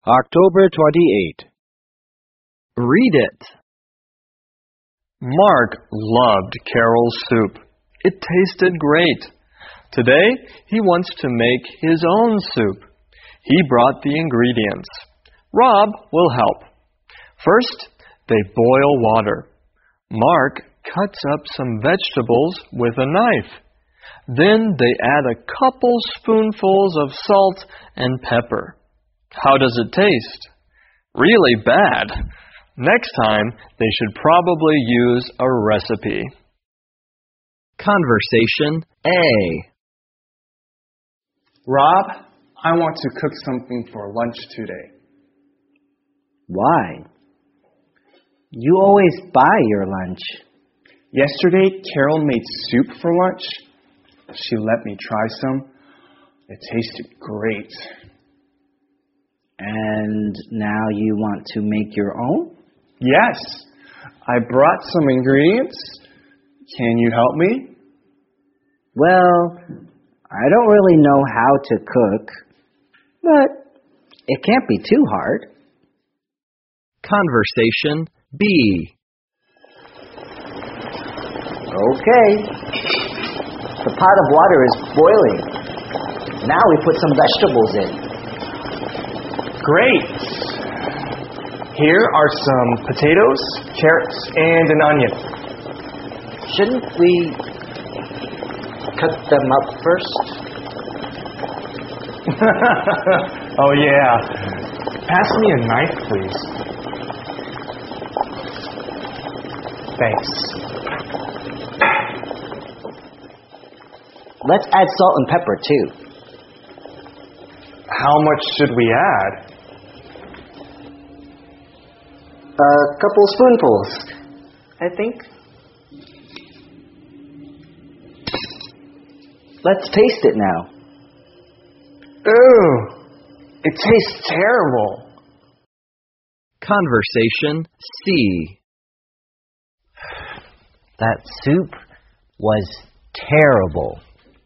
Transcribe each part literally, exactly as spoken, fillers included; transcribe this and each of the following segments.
October twenty-eighth. Read it. Mark loved Carol's soup. It tasted great. Today, he wants to make his own soup. He brought the ingredients. Rob will help. First, they boil water. Mark cuts up some vegetables with a knife. Then they add a couple spoonfuls of salt and pepper. How does it taste? Really bad. Next time, they should probably use a recipe. Conversation A. Rob, I want to cook something for lunch today. Why? You always buy your lunch. Yesterday, Carol made soup for lunch. She let me try some. It tasted great. And now you want to make your own? Yes. I brought some ingredients. Can you help me? Well, I don't really know how to cook, but it can't be too hard. Conversation B. Okay. The pot of water is boiling. Now we put some vegetables in. Great. Here are some potatoes, carrots, and an onion. Shouldn't we cut them up first? Oh, yeah. Pass me a knife, please. Thanks. Let's add salt and pepper, too. How much should we add? A couple spoonfuls, I think. Let's taste it now. Ew, it tastes terrible. Conversation C. That soup was terrible.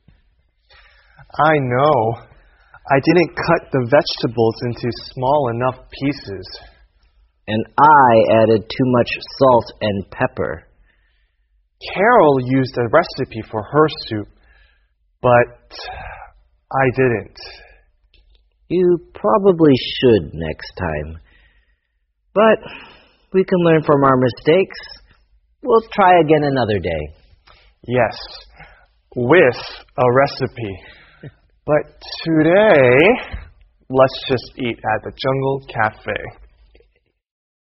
I know. I didn't cut the vegetables into small enough pieces. And I added too much salt and pepper. Carol used a recipe for her soup, but I didn't. You probably should next time. But we can learn from our mistakes. We'll try again another day. Yes, with a recipe. But today, let's just eat at the Jungle Cafe.